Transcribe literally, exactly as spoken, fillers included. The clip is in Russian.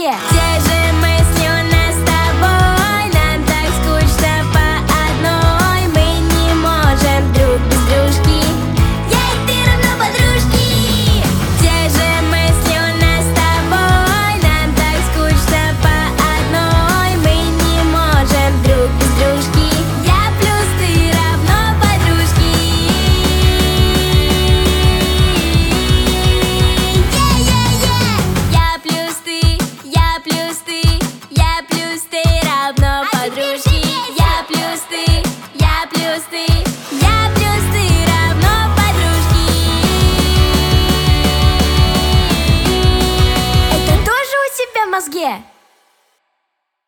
мозге. Те же мысли у нас с тобой, нам так скучно по одной. Мы не можем друг без дружки, я и ты равно подружки. Те же мысли у нас с тобой, нам так скучно по одной. Мы не можем друг без дружки, я плюс ты равно подружки. Е-е-е! Я плюс ты, я плюс ты, я плюс ты равно подружки. Я плюс ты, я плюс ты, я плюс ты равно подружки. Это тоже у тебя в мозге?